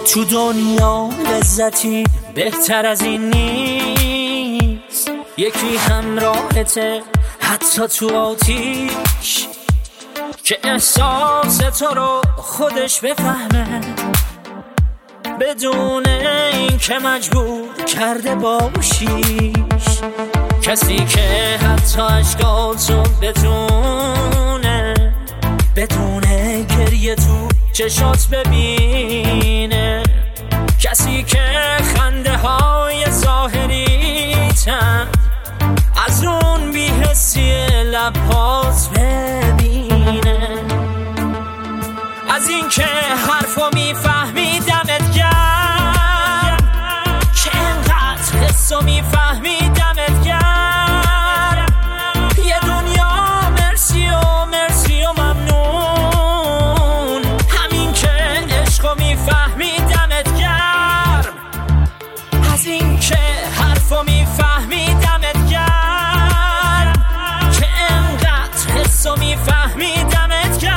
تو دنیا لذتی بهتر از این نیست، یکی همراهته حتی تو آتیش، که احساس تو رو خودش بفهمه بدون این که مجبور کرده باشیش. کسی که حتی عشقاتو بدونه گریه تو چشات ببینه، کسی که خنده های ظاهریتن از اون بی‌حسی لبات ببینه. از این که حرفو میفهمی دمت گرم، که انقدر حسو میفهمی دمت گرم. یه دنیا مرسی و مرسی و ممنون، همین که عشقو میفهمی دمت گرم. از این که حرفو میفهمی دمت گرم، که انقدر حسو میفهمی دمت گرم.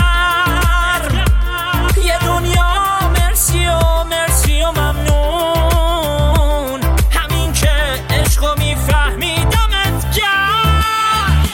یه دنیا مرسی و مرسی و ممنون، همین که عشقو میفهمی دمت گرم.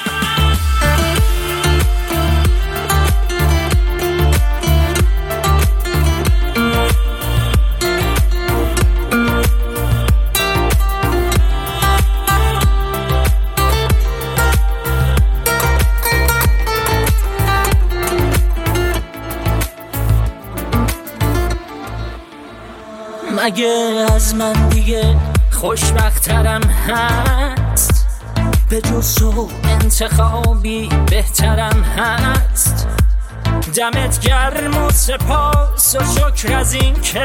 مگه از من دیگه خوشبخترم هست؟ به جز تو انتخابی بهترم هست؟ دمت گرم و سپاس و شکر از این که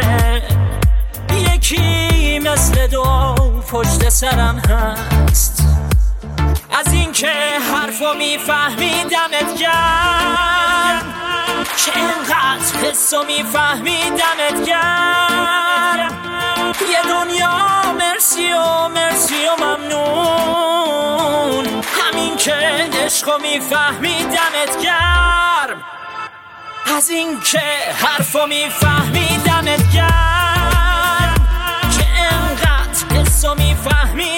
یکی مثل دعا پشت سرم هست. از این که حرفو میفهمی دمت گرم، که انقدر حسو میفهمی دمت گرم. یه دنیا مرسی و مرسی و ممنون، همین که عشقو میفهمی دمت گرم. از این که حرفو میفهمی دمت گرم، که انقدر حسو میفهمی